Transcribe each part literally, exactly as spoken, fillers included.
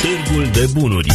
Târgul de Bunuri.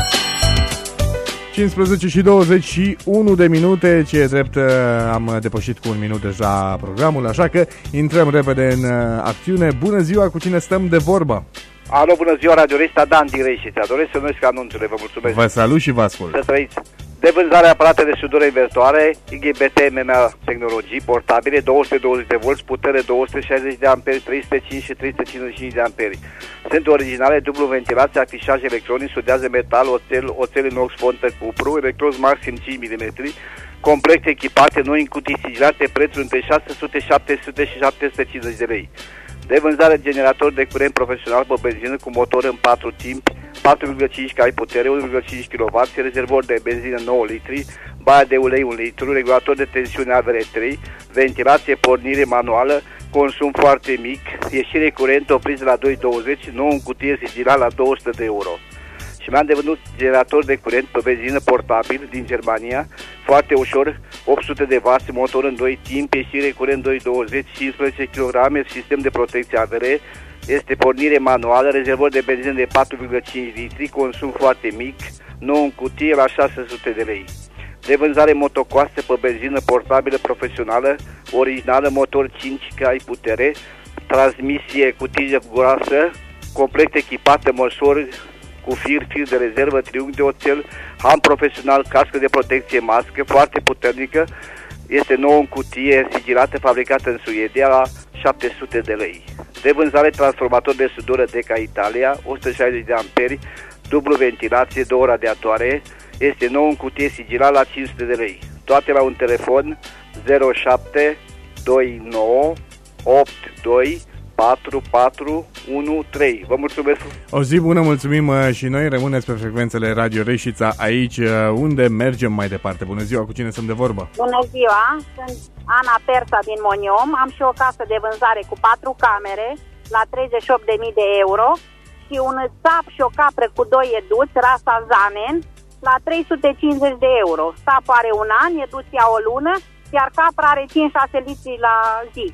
cincisprezece și douăzeci și unu de minute, ce e drept, am depășit cu un minut deja programul, așa că intrăm repede în acțiune. Bună ziua, cu cine stăm de vorbă? Alo, bună ziua, radiorista Dan din Reșița. Doresc să numesc anunțurile, vă mulțumesc. Vă salut și vă ascult. Să trăiți. De vânzare aparate de sudură invertoare, I G B T M M A tehnologii, portabile, două sute douăzeci de volți, putere două sute șaizeci de amperi, trei sute cinci și trei sute cincizeci și cinci de amperi. Sunt originale, dublu ventilație, afișaj electronic, studiază metal, oțel, oțel inox, fontă cupru, electrozi maxim cinci milimetri, complet echipate, noi în cutii sigilate, prețul între șase sute, șapte sute și șapte sute cincizeci de lei. De vânzare generator de curent profesional pe benzină cu motor în patru timpi, patru virgulă cinci cai putere, unu virgulă cinci kilowați, rezervor de benzină nouă litri, baia de ulei un litru, regulator de tensiune A V R trei, ventilație, pornire manuală, consum foarte mic, ieșire curent oprit la doi douăzeci, nou în cutie sigilat la două sute de euro. Și mi-am devândut generator de curent pe benzină portabil din Germania, foarte ușor, opt sute de wați, motor în doi timpi, ieșire curent doi douăzeci, cincisprezece kilograme, sistem de protecție A V R, este pornire manuală, rezervor de benzină de patru virgulă cinci litri, consum foarte mic, nou în cutie la șase sute de lei. De vânzare motocoaste pe benzină portabilă profesională, originală, motor cinci cai putere, transmisie cu tijă groasă, complet echipată, măsori cu fir, fir de rezervă, triunghi de oțel, ham profesional, cască de protecție, mască, foarte puternică, este nouă în cutie, sigilată, fabricată în Suedia la șapte sute de lei. De vânzare transformator de sudură Deca Italia, o sută șaizeci de amperi, dublu ventilație, două radiatoare, este nouă în cutie, sigilat la cinci sute de lei. Toate la un telefon zero șapte doi nouă opt doi patru patru unu trei. Vă mulțumesc! O zi bună, mulțumim și noi. Rămâneți pe frecvențele Radio Reșița, aici unde mergem mai departe. Bună ziua, cu cine sunt de vorbă? Bună ziua, sunt Ana Persa din Moniom. Am și o casă de vânzare cu patru camere la treizeci și opt de mii de euro și un țap și o capră cu doi eduți, rasa Zanen, la trei sute cincizeci de euro. Țapul are un an, eduția o lună, iar capra are cinci șase litri la zi.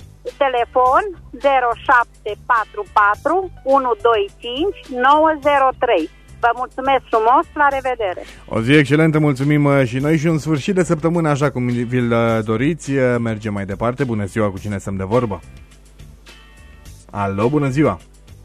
Telefon zero șapte patru patru unu doi cinci nouă zero trei. Vă mulțumesc frumos, la revedere! O zi excelentă, mulțumim și noi și un sfârșit de săptămână așa cum vi-l doriți. Mergem mai departe. Bună ziua, cu cine stăm de vorbă? Alo, bună ziua!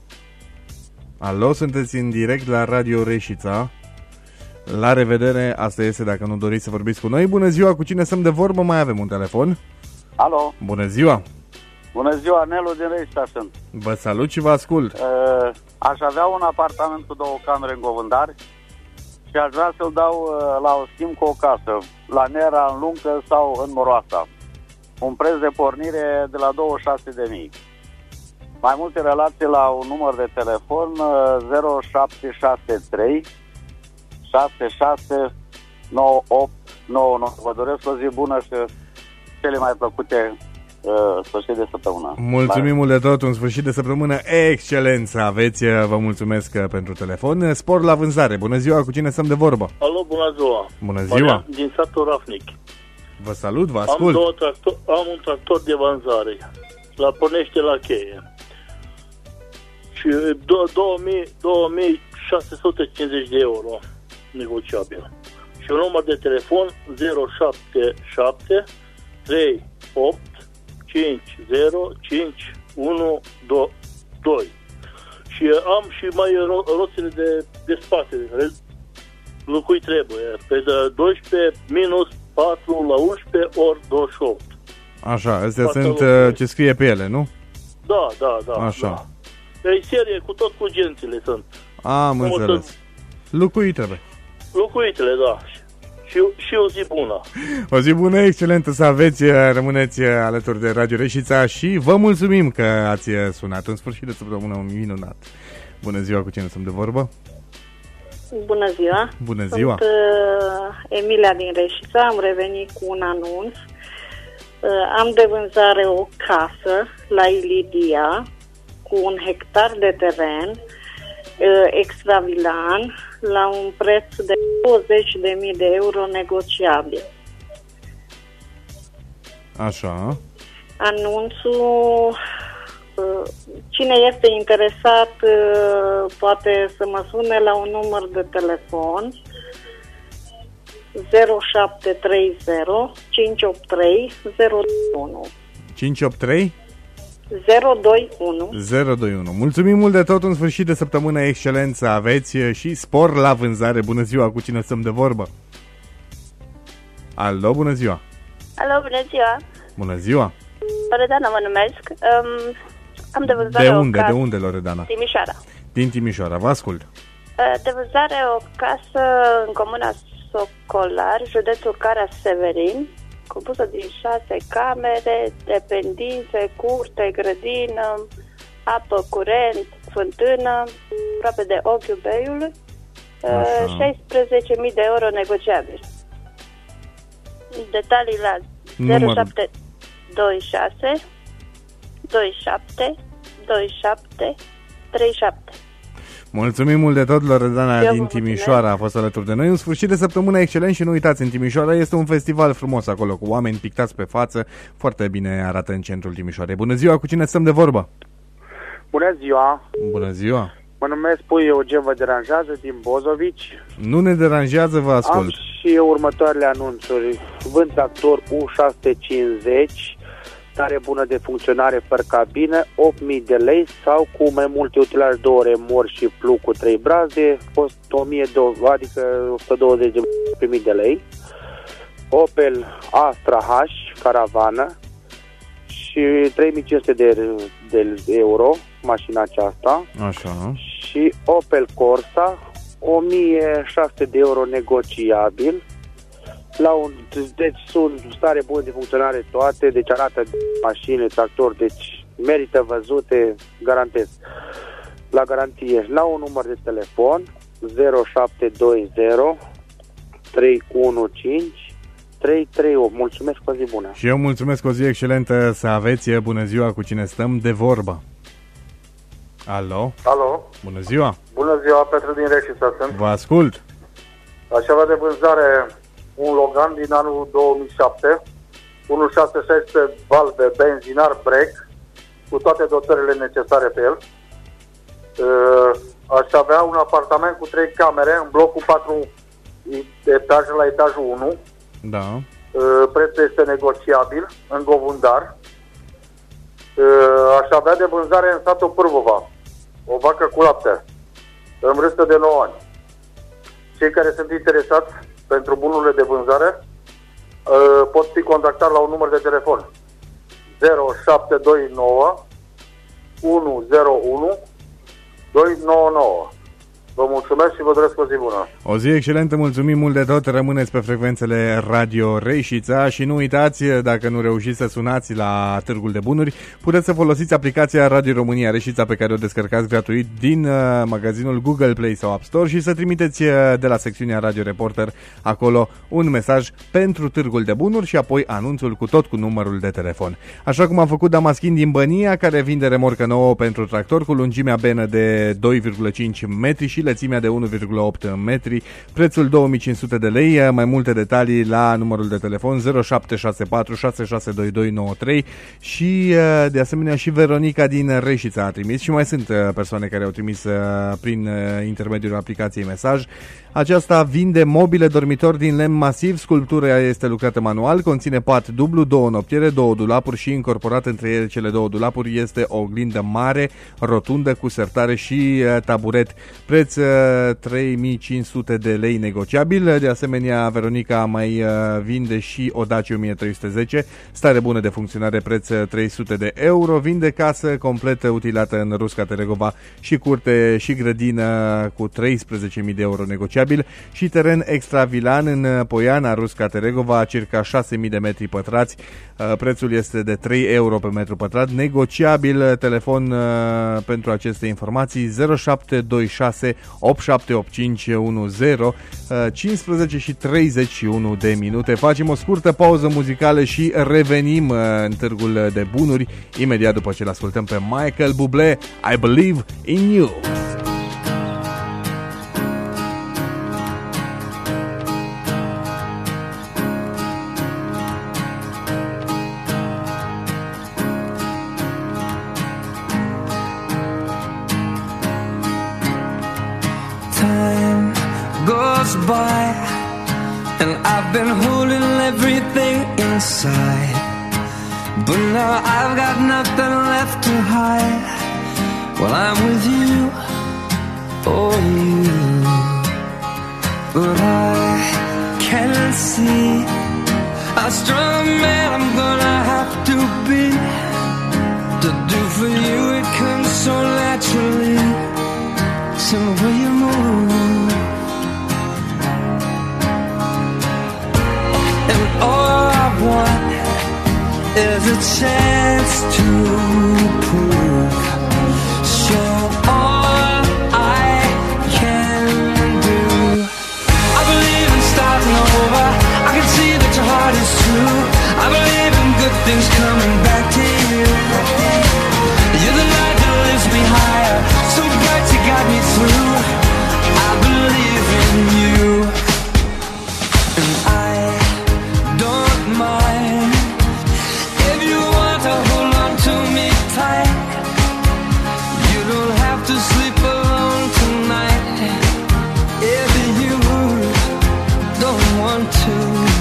Alo, sunteți în direct la Radio Reșița. La revedere, asta este dacă nu doriți să vorbiți cu noi. Bună ziua, cu cine stăm de vorbă? Mai avem un telefon. Alo! Bună ziua! Bună ziua, Nelu din Reșița sunt. Vă salut și vă ascult. Uh, aș avea un apartament cu două camere în Govândari și aș vrea să-l dau uh, la o schimb cu o casă, la Nera, în Luncă sau în Moroasa. Un preț de pornire de la douăzeci și șase de mii. Mai multe relații la un număr de telefon uh, zero șapte șase trei șase șase nouă opt nouă nouă. Vă doresc o zi bună și cele mai plăcute sfârșit de săptămână. Mulțumim mult de tot, un sfârșit de săptămână excelent să aveți, vă mulțumesc pentru telefon. Spor la vânzare, bună ziua, cu cine stăm de vorbă? Alo, bună ziua. Bună ziua. Marian, din satul Rafnic. Vă salut, vă ascult. Am, două tractor, am un tractor de vânzare, la pornește la cheie. Și două mii șase sute cincizeci de euro negociabil. Și un număr de telefon zero șapte șapte trei opt cinci zero cinci unu doi. Și am și mai ro- roțile de, de spate, lucrui trebuie, pe doisprezece minus patru la unsprezece ori douăzeci și opt. Așa, astea Toată sunt lucruri. ce scrie pe ele, nu? Da, da, da. Așa. Da. E serie cu tot cu gențile sunt. Am înțeles. Lucrui trebuie. Locuitele, da. Și, și o zi bună. O zi bună, excelentă să aveți, rămâneți alături de Radio Reșița și vă mulțumim că ați sunat. În sfârșit de săptămână un minunat. Bună ziua, cu cine sunt de vorbă? Bună ziua! Bună ziua! Sunt uh, Emilia din Reșița, am revenit cu un anunț. Uh, am de vânzare o casă la Ilidia cu un hectar de teren uh, extravilan la un preț de douăzeci de mii de euro negociabil. Așa. Anunțul să... Cine este interesat poate să mă sune la un număr de telefon zero șapte trei zero cinci opt trei zero unu. cinci opt trei zero doi unu. zero doi unu. Mulțumim mult de tot, un sfârșit de săptămână excelent să aveți și spor la vânzare. Bună ziua, cu cine stăm de vorbă? Alo, bună ziua. Alo, bună ziua. Bună ziua. Loredana mă numesc. Um, am de vânzare De unde, o casă. de unde, Loredana? Timișoara. Din Timișoara, vă ascult. De vânzare o casă în comuna Socolar, județul Cara-Severin, compusă din șase camere, dependințe, curte, grădină, apă, curent, fântână, aproape de ochiul Beiului, șaisprezece mii de euro negociabil. Detalii la zero șapte doi șase doi șapte doi șapte trei șapte. Mulțumim mult de tot, Loredana Eu din Timișoara a fost alături de noi. Un sfârșit de săptămână excelent și nu uitați, în Timișoara este un festival frumos acolo, cu oameni pictați pe față, foarte bine arată în centrul Timișoarei. Bună ziua, cu cine stăm de vorbă? Bună ziua! Bună ziua! Mă numesc Pui Eugen, vă deranjează, din Bozovici. Nu ne deranjează, vă ascult. Am și următoarele anunțuri. Vând tractor U șase cincizeci, stare bună de funcționare fără cabină, opt mii de lei, sau cu mai multe utilaj, două remori și plug cu trei brazde, o mie, adică o sută douăzeci de lei. Opel Astra H, caravană, și trei mii cinci sute de, de euro, mașina aceasta. Așa. Și Opel Corsa, o mie șase sute de euro negociabil. La un, deci sunt stare bună de funcționare toate, deci arată mașini, tractor, deci merită văzute, garantez. La garantie, la un număr de telefon zero șapte doi zero trei unu cinci trei trei opt. Mulțumesc, o zi bună. Și eu mulțumesc, o zi excelentă să aveți. Bună ziua, cu cine stăm de vorbă? Alo? Alo? Bună ziua! Bună ziua, Petru din Reșița sunt. Vă ascult! Aș avea de vânzare un Logan din anul două mii șapte, unu virgulă șase șase valve benzinar break, cu toate dotările necesare pe el. Aș avea un apartament cu trei camere în blocul patru etaje la etajul unu. Da. Prețul este negociabil în Govundar. Aș avea de vânzare în satul Pârvova o vacă cu lapte în vârstă de nouă ani. Cei care sunt interesați pentru bunurile de vânzare pot fi contactați la un număr de telefon zero șapte doi nouă unu zero unu doi nouă nouă. Vă mulțumesc și vă doresc o zi bună. O zi excelentă, mulțumim mult de tot, rămâneți pe frecvențele Radio Reșița și nu uitați, dacă nu reușiți să sunați la Târgul de Bunuri, puteți să folosiți aplicația Radio România Reșița, pe care o descărcați gratuit din uh, magazinul Google Play sau App Store, și să trimiteți uh, de la secțiunea Radio Reporter acolo un mesaj pentru Târgul de Bunuri și apoi anunțul cu tot cu numărul de telefon. Așa cum a făcut Damaschin din Bănia, care vinde remorcă nouă pentru tractor cu lungimea benă de doi virgulă cinci metri și lățimea de unu virgulă opt metri, prețul două mii cinci sute de lei. Mai multe detalii la numărul de telefon zero șapte șase patru șase șase doi doi nouă trei și de asemenea și Veronica din Reșița a trimis, și mai sunt persoane care au trimis prin intermediul aplicației mesaj. Aceasta vinde mobile dormitor din lemn masiv, sculptura este lucrată manual, conține pat dublu, două noptiere, două dulapuri și incorporat între ele cele două dulapuri este o oglindă mare, rotundă, cu sertare și taburet. Preț trei mii cinci sute de lei negociabil. De asemenea, Veronica mai vinde și o Dacia o mie trei sute zece, stare bună de funcționare, preț trei sute de euro. Vinde casă completă utilată în Rusca Teregova și curte și grădină cu treisprezece mii de euro negociabil și teren extravilan în Poiana, Rusca Teregova, circa șase mii de metri pătrați. Prețul este de trei euro pe metru pătrat, negociabil. Telefon pentru aceste informații zero șapte doi șase opt șapte opt cinci unu zero. Cincisprezece și treizeci și unu de minute. Facem o scurtă pauză muzicală și revenim în Târgul de Bunuri imediat după ce l-ascultăm pe Michael Bublé, I Believe in You. time goes by, and I've been holding everything inside, but now I've got nothing left to hide. Well, I'm with you, oh you, but I can't see how strong a man I'm gonna have to be to do for you. It comes so naturally, so will you move? And all I want is a chance to prove, show all I can do. I believe in starting over. I can see that your heart is true. I believe in good things coming back to you. You're the light that lifts me higher, so bright you got me through. I believe in you, and I don't mind if you want to hold on to me tight. You don't have to sleep alone tonight if you don't want to.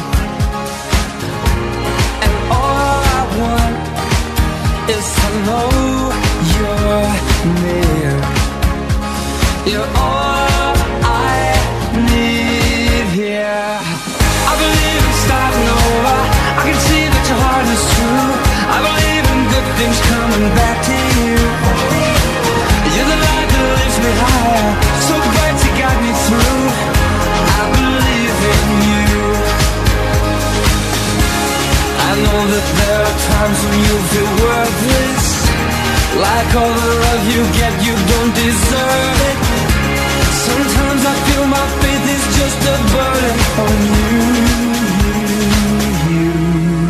And all I want is to know you're near. You're all I need here. I believe in starting over. I can see that your heart is true. I believe in good things coming back to you. You're the light that lifts me higher, so bright you got me through. I believe in you. I know that there are times when you feel worthless, like all the love you get you don't deserve it. Sometimes I feel my faith is just a burden on you, you.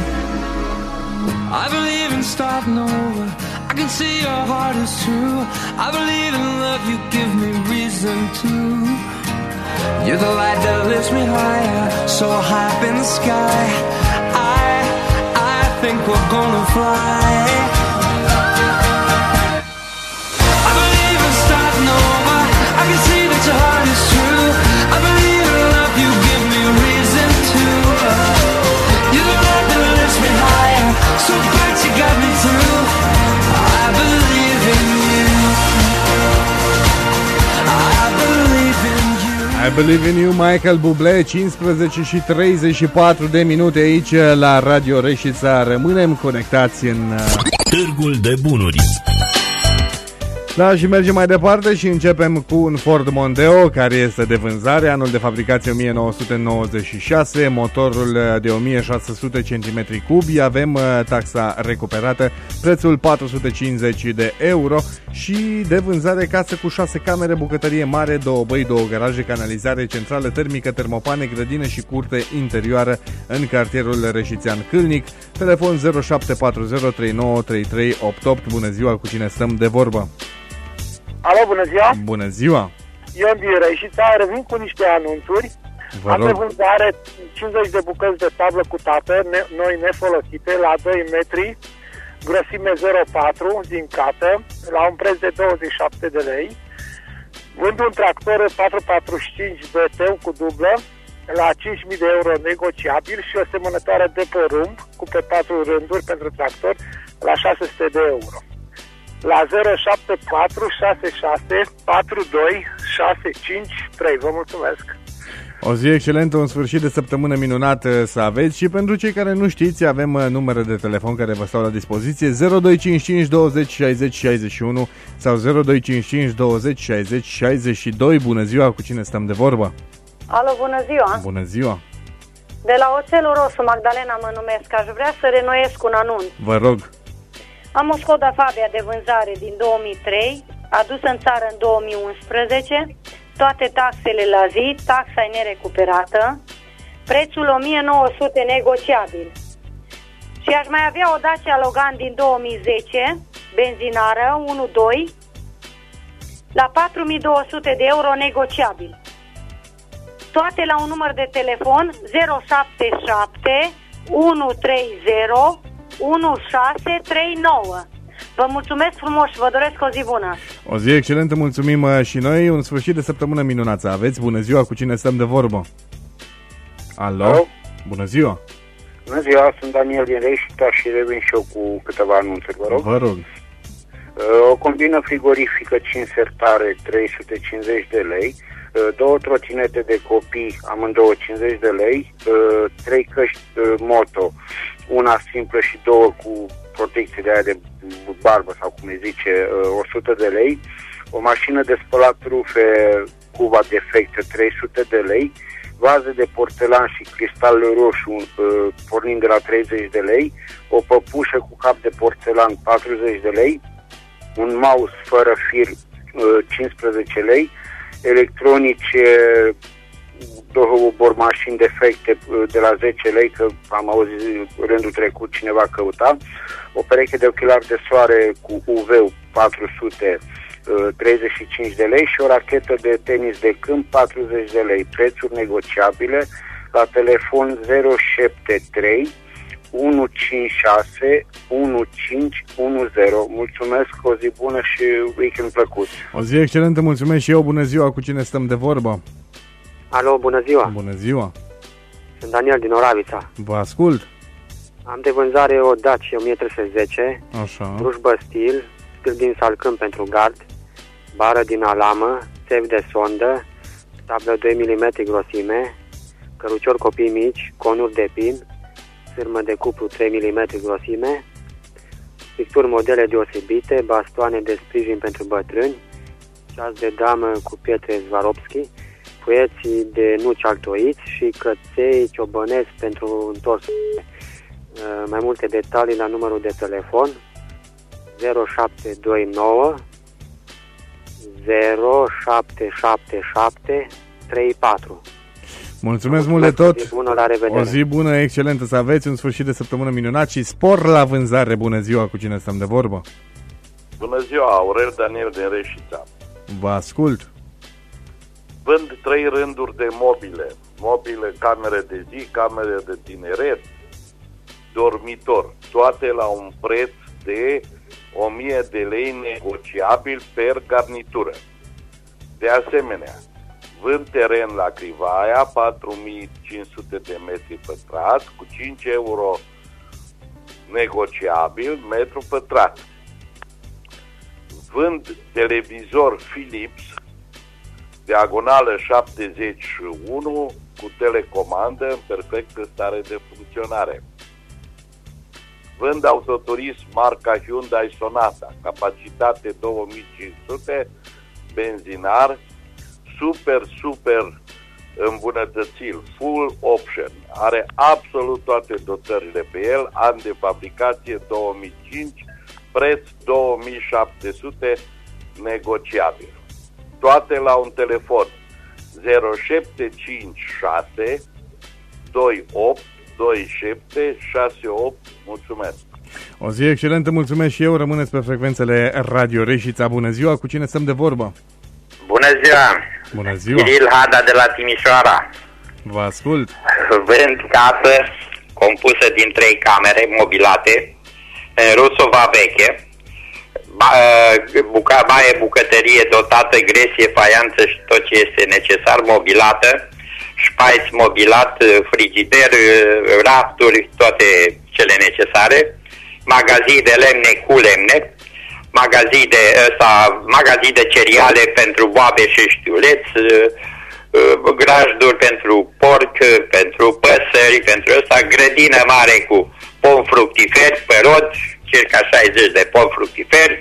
I believe in starting over. I can see your heart is true. I believe in love, you give me reason to. You're the light that lifts me higher, so high up in the sky. I, I think we're gonna fly. I believe in starting over. I can see that your heart is true. I believe in love, you give me reason to. You're the light that lifts me higher, so bright you got me through. I believe in you. I believe in you. I believe in you, Michael Bublé. Cincisprezece și treizeci și patru de minute aici la Radio Reșița. Rămânem conectați în Târgul de Bunuri. Da, și mergem mai departe și începem cu un Ford Mondeo care este de vânzare, anul de fabricație o mie nouă sute nouăzeci și șase, motorul de o mie șase sute centimetri cubi, avem taxa recuperată, prețul patru sute cincizeci de euro și de vânzare casă cu șase camere, bucătărie mare, două băi, două garaje, canalizare centrală termică, termopane, grădină și curte interioară în cartierul Reșițean Câlnic. Telefon zero șapte patru zero trei nouă trei trei opt opt. Bună ziua, cu cine stăm de vorbă? Alo, bună ziua! Bună ziua! Ion din Reșița, revin cu niște anunțuri. Vă Am rog. de vânzare cincizeci de bucăți de tablă cu tată, ne, noi nefolosite, la doi metri, grosime zero virgulă patru, zincată, la un preț de douăzeci și șapte de lei. Vând un tractor patru patruzeci și cinci B T cu dublă, la cinci mii de euro negociabil și o semănătoare de porumb cu pe patru rânduri pentru tractor, la șase sute de euro. La zero șapte patru șase șase patru doi șase cinci trei. Vă mulțumesc! O zi excelentă, un sfârșit de săptămână minunat să aveți și pentru cei care nu știți, avem numere de telefon care vă stau la dispoziție zero doi cinci cinci douăzeci șaizeci șaizeci și unu sau zero doi cinci cinci douăzeci șaizeci șaizeci și doi. Bună ziua, cu cine stăm de vorbă? Alo, bună ziua! Bună ziua! De la Oțelul Rosu, Magdalena mă numesc, aș vrea să renoiesc un anunț. Vă rog! Am o Skoda Fabia de vânzare din două mii trei, adusă în țară în două mii unsprezece, toate taxele la zi, taxa e nerecuperată, prețul o mie nouă sute negociabil. Și aș mai avea o Dacia Logan din două mii zece, benzinară unu punct doi, la patru mii două sute de euro negociabil. Toate la un număr de telefon zero șapte șapte unu trei zero unu șase trei nouă. Vă mulțumesc frumos și vă doresc o zi bună. O zi excelentă, mulțumim uh, și noi. Un sfârșit de săptămână minunață aveți. Bună ziua, cu cine stăm de vorbă? Alo? Alo? Bună ziua. Bună ziua, sunt Daniel din Reșița și revin și eu cu câteva anunțuri, vă rog. Vă rog. O combină frigorifică cinci sertare, trei sute cincizeci de lei, două trotinete de copii, amândouă cincizeci de lei, trei căști moto, una simplă și două cu protecție de aia de barbă sau cum îi zice, o sută de lei, o mașină de spălat rufe cuba defectă, trei sute de lei, vaze de porțelan și cristal roșu pornind de la treizeci de lei, o păpușă cu cap de porțelan, patruzeci de lei, un mouse fără fir, cincisprezece lei, electronice, două bormașini defecte de la zece lei, că am auzit rândul trecut cineva căuta, o pereche de ochelari de soare cu U V patru sute, treizeci și cinci de lei și o rachetă de tenis de câmp, patruzeci de lei, prețuri negociabile la telefon zero șapte trei unu cinci șase unu cinci unu zero. Mulțumesc, o zi bună și weekend plăcut. O zi excelentă, mulțumesc și eu. Bună ziua, cu cine stăm de vorbă? Alo, bună ziua. Bună ziua. Sunt Daniel din Oravița. Vă ascult. Am de vânzare o Dacia o mie trei sute zece, așa, drujbă stil, stil din salcâm pentru gard, bară din alamă, țevi de sondă, tablă doi milimetri grosime, cărucior copii mici, conuri de pin, sârmă de cuplu trei milimetri grosime, picturi modele deosebite, bastoane de sprijin pentru bătrâni, ceas de damă cu pietre Swarovski, puieții de nuci altoiți și căței ciobănesc pentru întors. Mai multe detalii la numărul de telefon zero șapte doi nouă zero șapte șapte șapte trei patru. Mulțumesc mult de tot. O zi bună, la revedere. O zi bună, excelentă să aveți, un sfârșit de săptămână minunat și spor la vânzare. Bună ziua, cu cine stăm de vorbă? Bună ziua, Aurel Daniel din Reșița. Vă ascult. Vând trei rânduri de mobile. Mobile, camere de zi, camere de tineret, dormitor. Toate la un preț de o mie de lei negociabil per garnitură. De asemenea, vând teren la Crivaia, patru mii cinci sute de metri pătrați, cu cinci euro negociabil metru pătrat. Vând televizor Philips, diagonală șaptezeci și unu, cu telecomandă în perfectă stare de funcționare. Vând autoturism marca Hyundai Sonata, capacitate două mii cinci sute, benzinar, super, super îmbunătățiri, full option, are absolut toate dotările pe el, an de fabricație două mii cinci, preț două mii șapte sute, negociabil. Toate la un telefon zero șapte cinci șase doi opt doi șapte șase opt. Mulțumesc! O zi excelentă, mulțumesc și eu, rămâneți pe frecvențele Radio Reșița. Bună ziua, cu cine stăm de vorbă? Bună ziua! Bună ziua! Kiril Hada de la Timișoara. Vă ascult! Vând casă compusă din trei camere mobilate, în Rusova veche, ba, buca, baie, bucătărie dotată, gresie, faianță și tot ce este necesar, mobilată, spais mobilat, frigider, rafturi, toate cele necesare, magazii de lemne cu lemne, magazii de, ăsta, magazii de cereale pentru boabe și știuleți, grajduri pentru porc, pentru păsări, pentru ăsta, grădină mare cu pom fructiferi pe rod, circa șaizeci de pom fructiferi,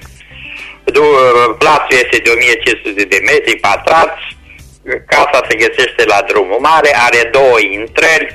plațul este de o mie cinci sute de metri pătrați, casa se găsește la drumul mare, are două intrări,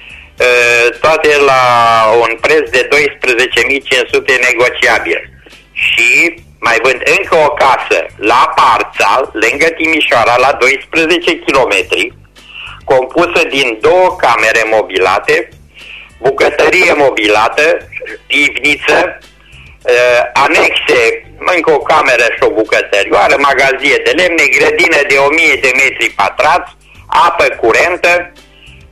toate la un preț de doisprezece mii cinci sute negociabil. Și mai vând încă o casă la Parțal, lângă Timișoara, la doisprezece kilometri, compusă din două camere mobilate, bucătărie mobilată, pivniță, uh, anexe, încă o cameră și o bucătărioară, magazie de lemne, grădină de o mie de metri pătrați, apă curentă,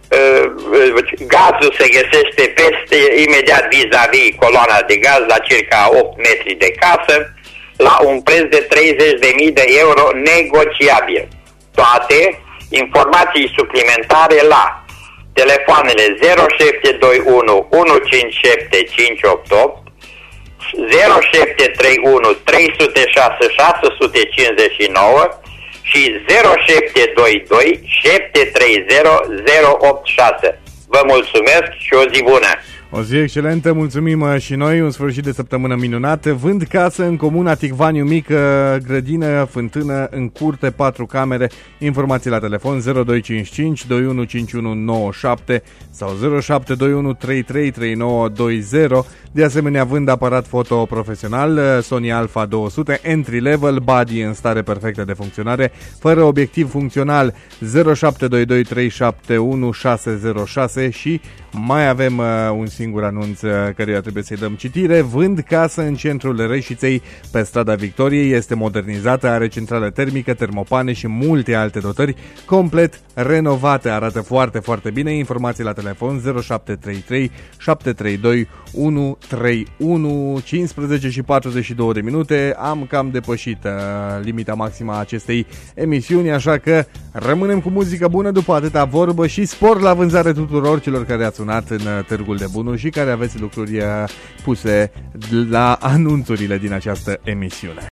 Gazul se găsește peste, imediat vis-a-vis coloana de gaz, la circa opt metri de casă, la un preț de treizeci de mii de euro negociabil. Toate informații suplimentare la telefoanele zero șapte doi unu unu cinci șapte cinci opt opt, zero șapte trei unu trei zero șase șase cinci nouă și zero șapte doi doi șapte trei zero zero opt șase. Vă mulțumesc și o zi bună! O zi excelentă, mulțumim și noi, un sfârșit de săptămână minunat. Vând casă în comuna Ticvaniu Mică, grădină, fântână, în curte, patru camere. Informații la telefon zero doi cinci cinci doi unu cinci unu nouă șapte sau zero șapte doi unu trei trei trei nouă doi zero. De asemenea, vând aparat foto profesional Sony Alpha două sute, entry level, body în stare perfectă de funcționare, fără obiectiv funcțional, zero șapte doi doi trei șapte unu șase zero șase. Și mai avem uh, un singur anunț uh, căruia trebuie să-i dăm citire. Vând casă în centrul Reșiței, pe strada Victoriei, este modernizată, are centrală termică, termopane și multe alte dotări, complet renovate, arată foarte, foarte bine. Informații la telefon zero șapte trei trei șapte trei doi unu trei unu. Cincisprezece și patruzeci și două de minute, am cam depășit uh, limita maximă a acestei emisiuni, așa că rămânem cu muzică bună după atâta vorbă și spor la vânzare tuturor celor care ați sunat în Târgul de Bunuri și care aveți lucruri puse la anunțurile din această emisiune.